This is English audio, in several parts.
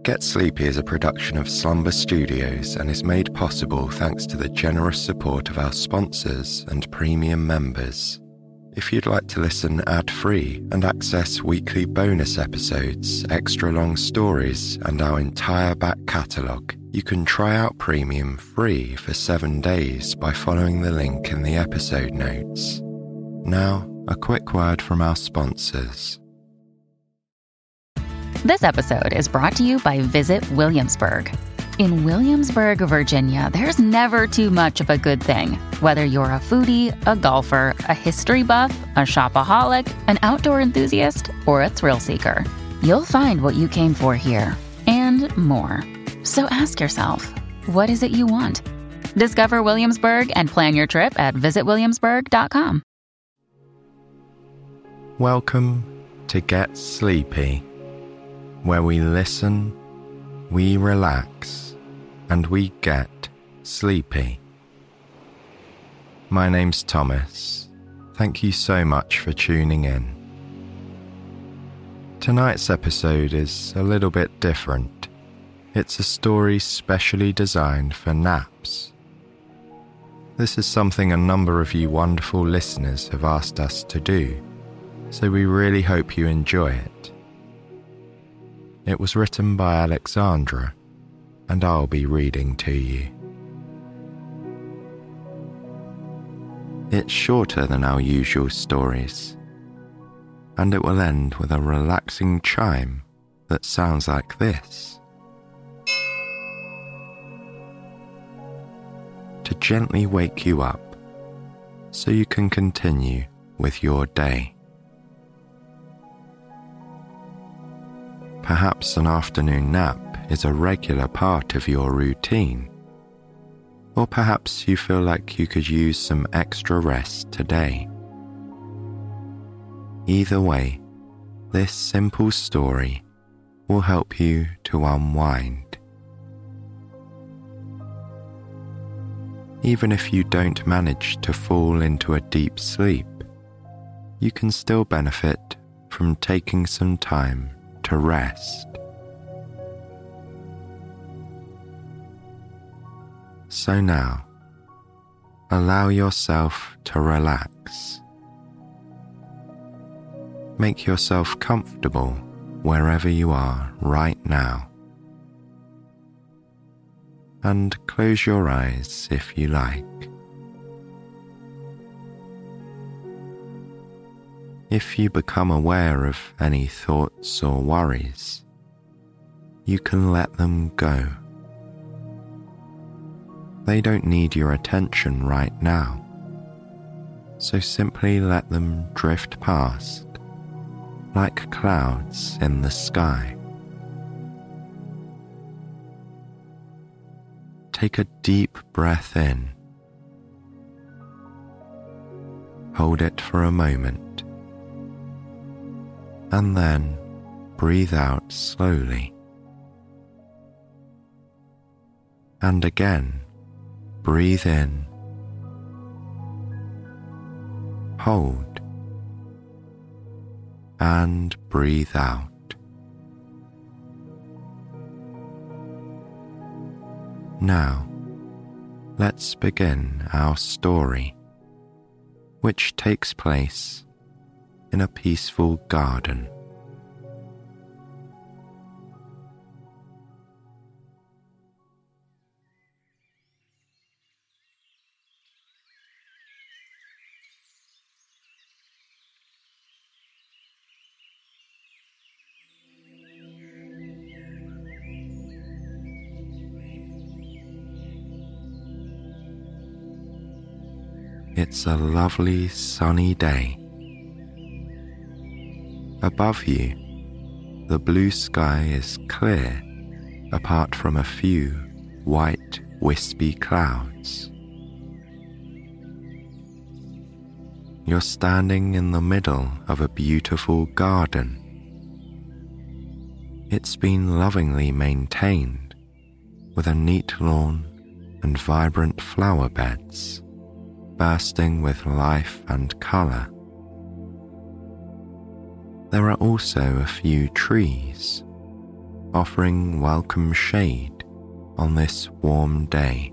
Get Sleepy is a production of Slumber Studios and is made possible thanks to the generous support of our sponsors and premium members. If you'd like to listen ad-free and access weekly bonus episodes, extra long stories, and our entire back catalogue, you can try out Premium free for 7 days by following the link in the episode notes. Now, a quick word from our sponsors. This episode is brought to you by Visit Williamsburg. In Williamsburg, Virginia, there's never too much of a good thing. Whether you're a foodie, a golfer, a history buff, a shopaholic, an outdoor enthusiast, or a thrill seeker, you'll find what you came for here and more. So ask yourself, what is it you want? Discover Williamsburg and plan your trip at visitwilliamsburg.com. Welcome to Get Sleepy, where we listen, we relax, and we get sleepy. My name's Thomas. Thank you so much for tuning in. Tonight's episode is a little bit different. It's a story specially designed for naps. This is something a number of you wonderful listeners have asked us to do, so we really hope you enjoy it. It was written by Alexandra, and I'll be reading to you. It's shorter than our usual stories, and it will end with a relaxing chime that sounds like this. To gently wake you up so you can continue with your day. Perhaps an afternoon nap is a regular part of your routine, or perhaps you feel like you could use some extra rest today. Either way, this simple story will help you to unwind. Even if you don't manage to fall into a deep sleep, you can still benefit from taking some time to rest. So now, allow yourself to relax. Make yourself comfortable wherever you are right now. And close your eyes if you like. If you become aware of any thoughts or worries, you can let them go. They don't need your attention right now, so simply let them drift past, like clouds in the sky. Take a deep breath in. Hold it for a moment, and then breathe out slowly. And again, breathe in. Hold. And breathe out. Now, let's begin our story, which takes place in a peaceful garden. It's a lovely sunny day. Above you, the blue sky is clear, apart from a few white, wispy clouds. You're standing in the middle of a beautiful garden. It's been lovingly maintained, with a neat lawn and vibrant flower beds, bursting with life and colour. There are also a few trees, offering welcome shade on this warm day.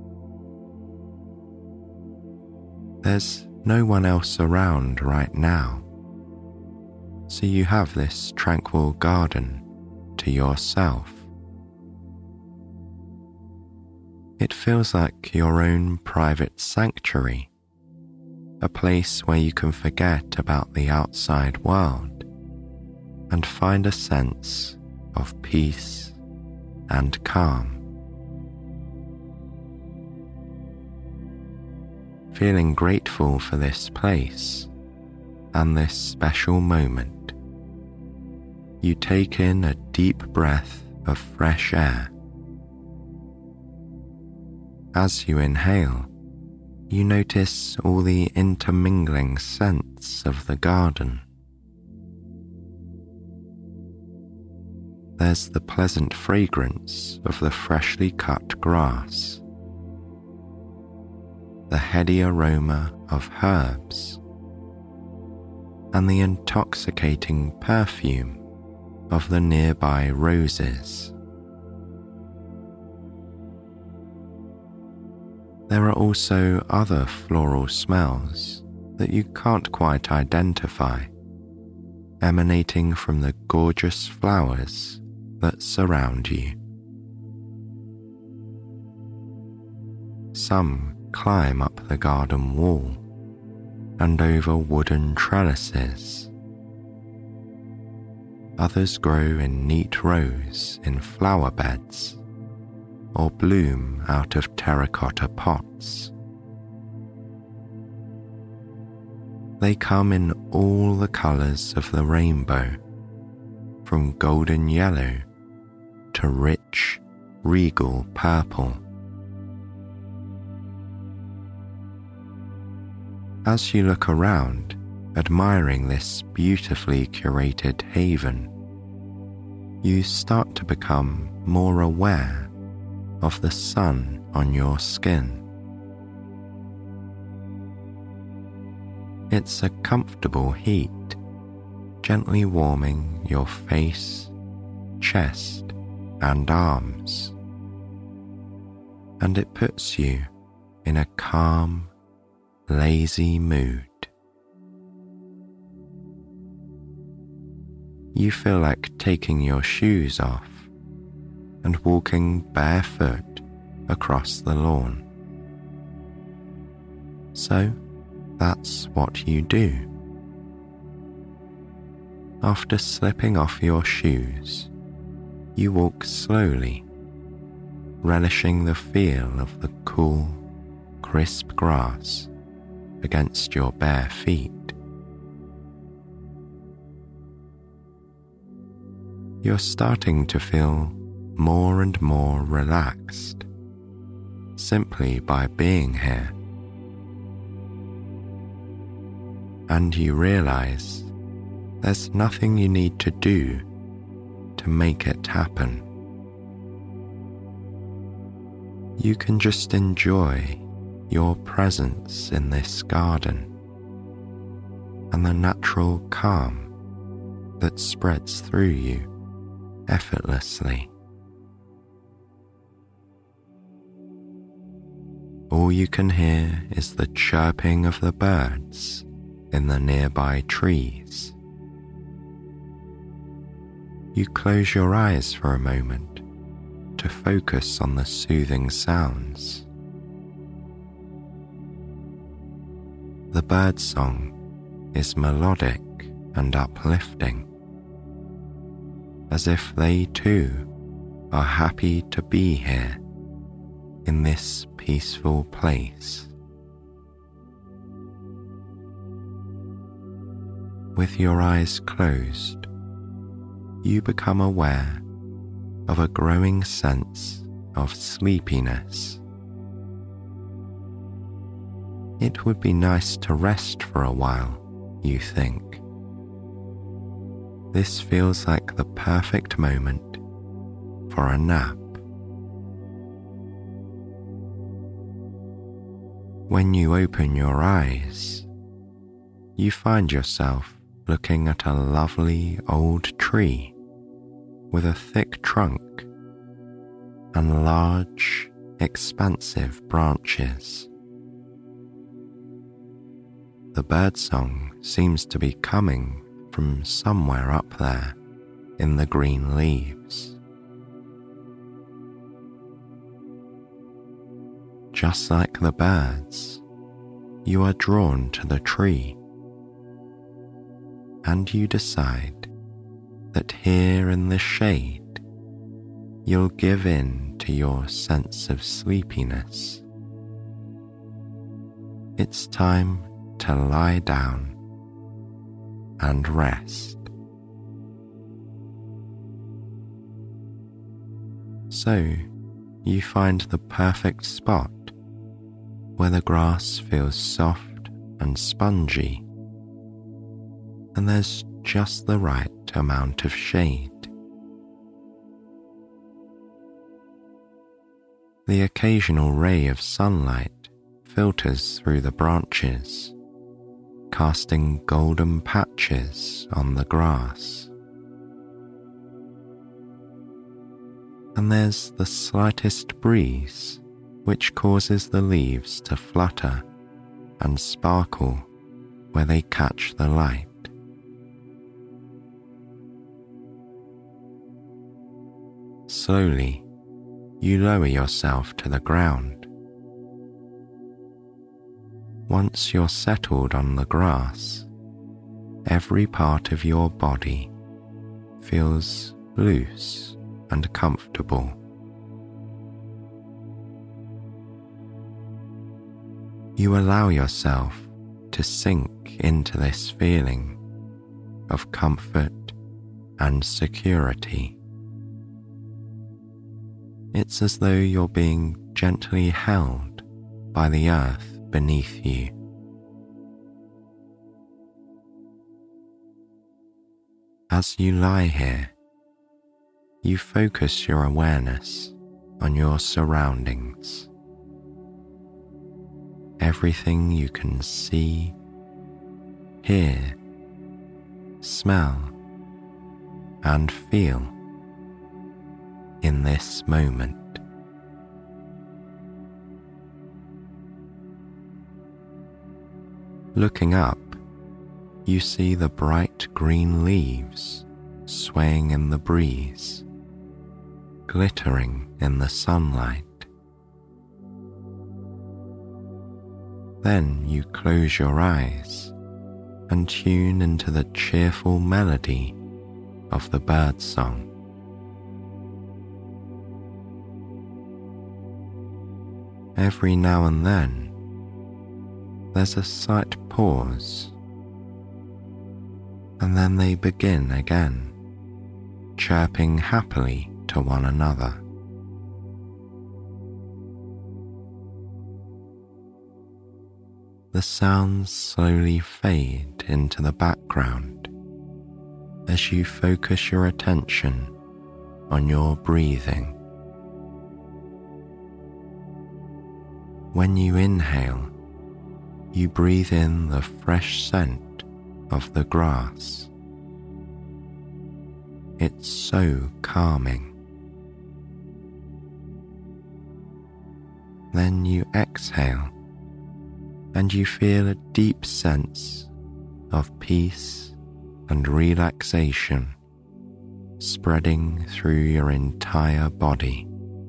There's no one else around right now, so you have this tranquil garden to yourself. It feels like your own private sanctuary, a place where you can forget about the outside world and find a sense of peace and calm. Feeling grateful for this place and this special moment, you take in a deep breath of fresh air. As you inhale, you notice all the intermingling scents of the garden. There's the pleasant fragrance of the freshly cut grass, the heady aroma of herbs, and the intoxicating perfume of the nearby roses. There are also other floral smells that you can't quite identify, emanating from the gorgeous flowers that surround you. Some climb up the garden wall and over wooden trellises. Others grow in neat rows in flower beds or bloom out of terracotta pots. They come in all the colours of the rainbow, from golden yellow to rich, regal purple. As you look around, admiring this beautifully curated haven, you start to become more aware of the sun on your skin. It's a comfortable heat, gently warming your face, chest, and arms, and it puts you in a calm, lazy mood. You feel like taking your shoes off and walking barefoot across the lawn. So that's what you do. After slipping off your shoes, you walk slowly, relishing the feel of the cool, crisp grass against your bare feet. You're starting to feel more and more relaxed simply by being here. And you realize there's nothing you need to do to make it happen. You can just enjoy your presence in this garden and the natural calm that spreads through you effortlessly. All you can hear is the chirping of the birds in the nearby trees. You close your eyes for a moment to focus on the soothing sounds. The birdsong is melodic and uplifting, as if they too are happy to be here in this peaceful place. With your eyes closed, you become aware of a growing sense of sleepiness. It would be nice to rest for a while, you think. This feels like the perfect moment for a nap. When you open your eyes, you find yourself looking at a lovely old tree with a thick trunk and large, expansive branches. The birdsong seems to be coming from somewhere up there in the green leaves. Just like the birds, you are drawn to the tree, and you decide that here in the shade you'll give in to your sense of sleepiness. It's time to lie down and rest. So you find the perfect spot where the grass feels soft and spongy, and there's just the right amount of shade. The occasional ray of sunlight filters through the branches, casting golden patches on the grass. And there's the slightest breeze which causes the leaves to flutter and sparkle where they catch the light. Slowly, you lower yourself to the ground. Once you're settled on the grass, every part of your body feels loose and comfortable. You allow yourself to sink into this feeling of comfort and security. It's as though you're being gently held by the earth beneath you. As you lie here, you focus your awareness on your surroundings. Everything you can see, hear, smell, and feel in this moment. Looking up, you see the bright green leaves swaying in the breeze, glittering in the sunlight. Then you close your eyes and tune into the cheerful melody of the birdsong. Every now and then, there's a slight pause, and then they begin again, chirping happily to one another. The sounds slowly fade into the background as you focus your attention on your breathing. When you inhale, you breathe in the fresh scent of the grass. It's so calming. Then you exhale, and you feel a deep sense of peace and relaxation spreading through your entire body.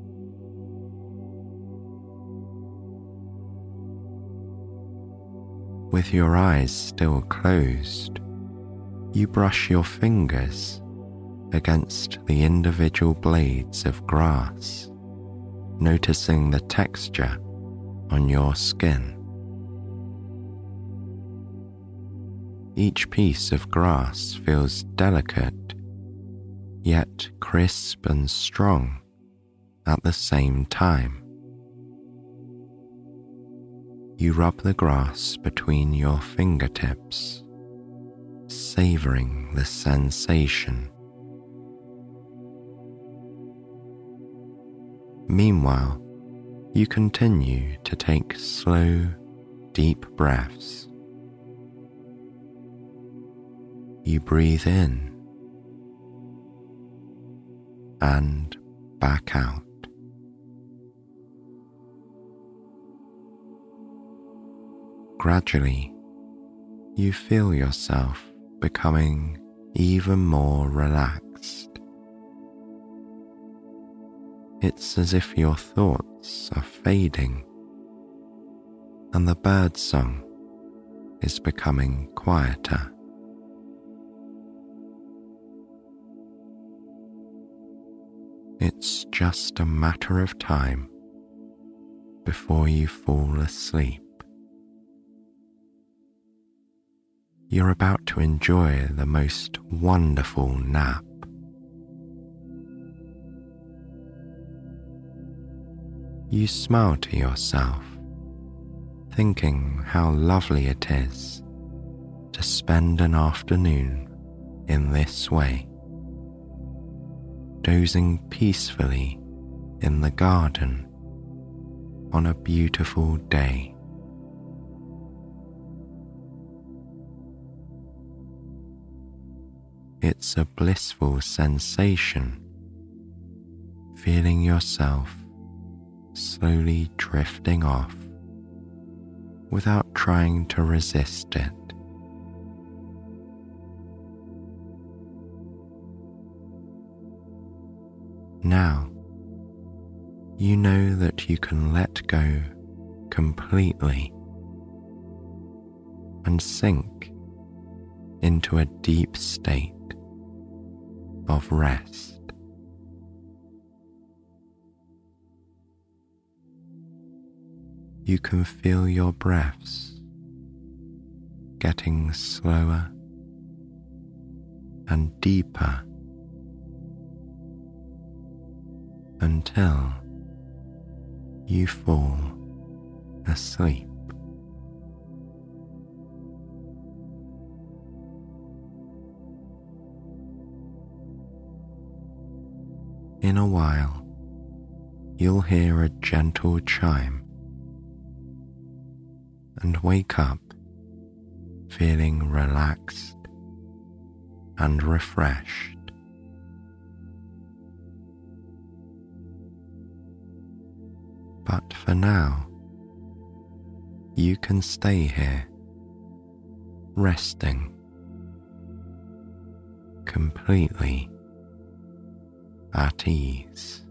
With your eyes still closed, you brush your fingers against the individual blades of grass, noticing the texture on your skin. Each piece of grass feels delicate, yet crisp and strong at the same time. You rub the grass between your fingertips, savoring the sensation. Meanwhile, you continue to take slow, deep breaths. You breathe in and back out. Gradually, you feel yourself becoming even more relaxed. It's as if your thoughts are fading and the birdsong is becoming quieter. It's just a matter of time before you fall asleep. You're about to enjoy the most wonderful nap. You smile to yourself, thinking how lovely it is to spend an afternoon in this way, dozing peacefully in the garden on a beautiful day. It's a blissful sensation, feeling yourself slowly drifting off without trying to resist it. Now, you know that you can let go completely and sink into a deep state of rest. You can feel your breaths getting slower and deeper until you fall asleep. In a while, you'll hear a gentle chime and wake up feeling relaxed and refreshed. But for now, you can stay here, resting, completely at ease.